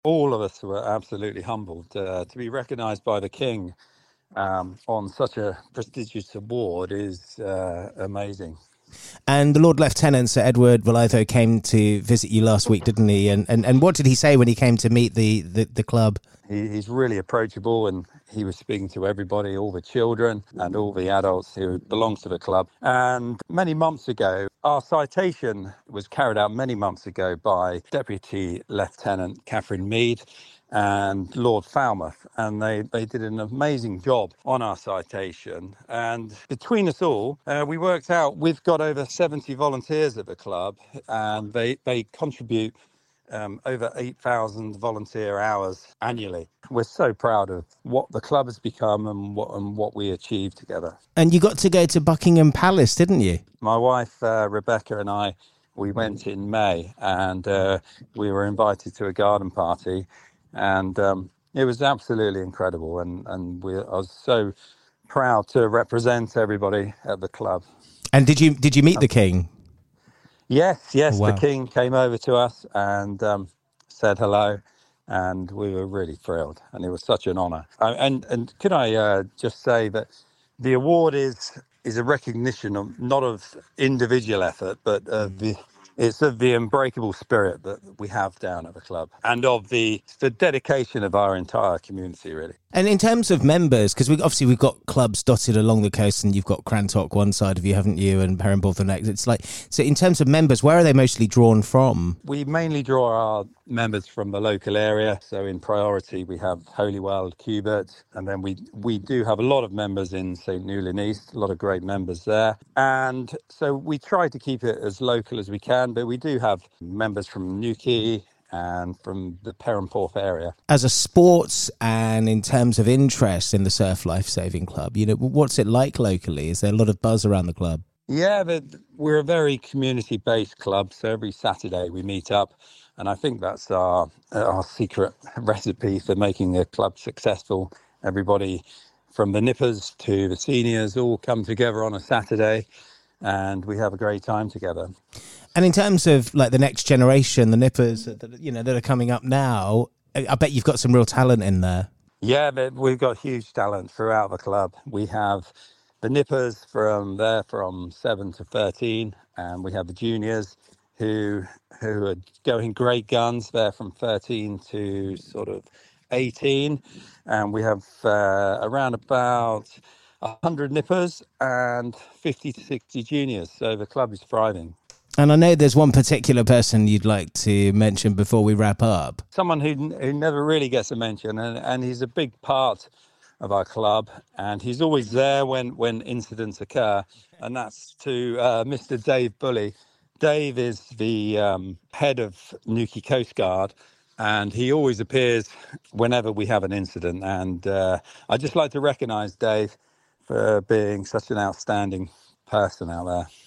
All of us were absolutely humbled to be recognised by the King on such a prestigious award is amazing. And the Lord Lieutenant, Sir Edward Valletho, came to visit you last week, didn't he? And what did he say when he came to meet the club? He's really approachable, and he was speaking to everybody, all the children and all the adults who belong to the club. And many months ago, our citation was carried out many months ago by Deputy Lieutenant Catherine Mead and Lord Falmouth, and they did an amazing job on our citation. And between us all, we worked out we've got over 70 volunteers at the club, and they contribute over 8,000 volunteer hours annually. We're so proud of what the club has become and what we achieved together. And you got to go to Buckingham Palace, didn't you? My wife, Rebecca, and I, we went in May, and we were invited to a garden party, and it was absolutely incredible. And I was so proud to represent everybody at the club. And did you meet the King? Yes, Oh, wow. the King came over to us and said hello, and we were really thrilled, and it was such an honour. And could I just say that the award is a recognition of not of individual effort, but it's of the unbreakable spirit that we have down at the club, and of the dedication of our entire community, really. And in terms of members, because we've got clubs dotted along the coast, and you've got Crantock one side of you, haven't you, and Perranporth the next. It's like, so in terms of members, where are they mostly drawn from? We mainly draw our members from the local area. So in priority, we have Holywell, Cubert, and then we do have a lot of members in St Newlyn East, a lot of great members there. And so we try to keep it as local as we can, but we do have members from Newquay and from the Perranporth area. As a sports and in terms of interest in the Surf Life Saving Club, what's it like locally? Is there a lot of buzz around the club? Yeah, but we're a very community-based club, so every Saturday we meet up, and I think that's our secret recipe for making a club successful. Everybody from the nippers to the seniors all come together on a Saturday, and we have a great time together. And in terms of like the next generation, the nippers that are coming up now, I bet you've got some real talent in there. Yeah, but we've got huge talent throughout the club. We have the nippers from 7 to 13, and we have the juniors who are going great guns. They're from 13 to sort of 18, and we have around about 100 nippers and 50 to 60 juniors. So the club is thriving. And I know there's one particular person you'd like to mention before we wrap up. Someone who never really gets a mention, and he's a big part of our club, and he's always there when incidents occur, and that's to Mr. Dave Bully. Dave is the head of Newquay Coast Guard, and he always appears whenever we have an incident. And I'd just like to recognise Dave for being such an outstanding person out there.